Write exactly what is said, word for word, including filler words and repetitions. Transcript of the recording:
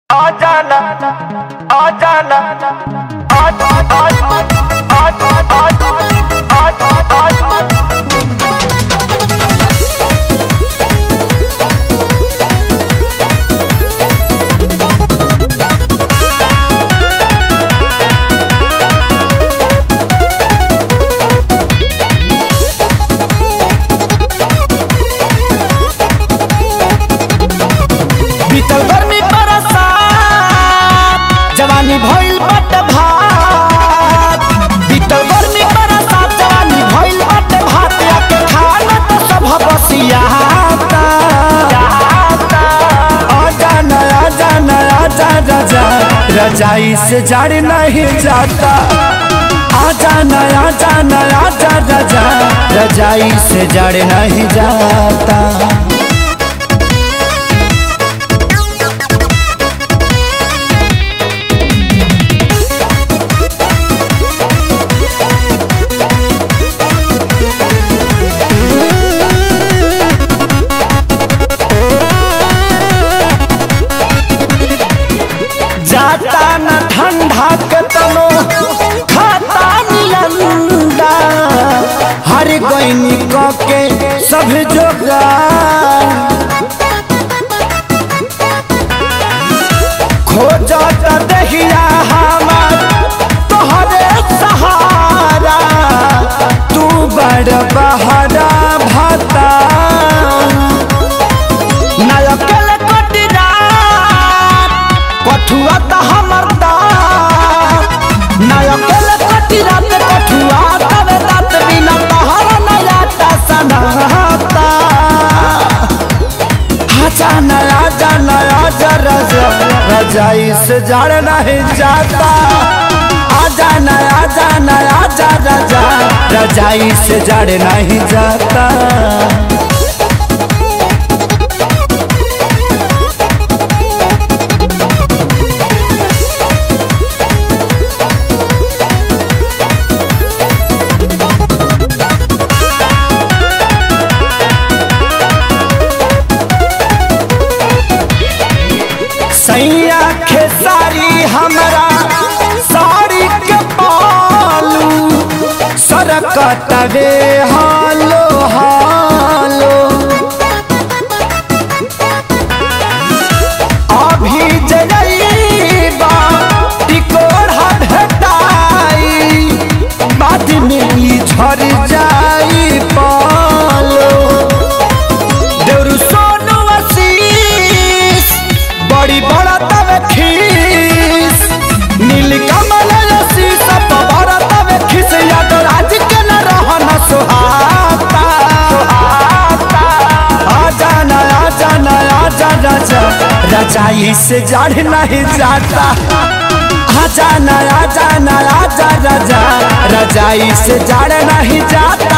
आ जाना आ जाना आ आ आ आ आ आ आ बीतल गर्मी बरसात जवानी भइल बाटे भात। बीतल गर्मी बरसात जवानी भइल बाटे भात। आके खाना तो सब बसियाता। आजा नया आजा नया आजा राजा रजाई से जड़ नहीं जाता। आजा नया आजा नया आजा राजा रजाई से जड़ नहीं जाता। जाता न ठंडा के तनो खाता निलंदा। हर गईनी क के सब जोगा खोजत दहिया हमार तोहरे सहारा। तू बड़ बहरा भाता नायकल कटिरा कठुआ त हमर दात। नायकल कटिरा ते कठुआ तबे दात बिना तहर नया ता सनाता। आजा नया आजा नया आजा राजा रजाई से जड़ नहीं जाता। आजा नया आजा नया आजा राजा रजाई से जड़ नहीं जाता। सैया खेसारी हमरा साड़ी के पालू सरकतवे हालो हालो। अभी जइबा टिकोड़ा भेटाई बाद में ई झड़ जाई पालो। देउरू सोनू आशीष बड़ी बड़ा तवे खीस नील कमल आशीष सब बड़ा तवे खीस। याद राज के न रहन सुहाता। आजा नया आजा नया आजा राजा रजाई से जड़ नहीं जाता। आजा नया आजा नया आजा राजा रजाई से जड़ नहीं जाता।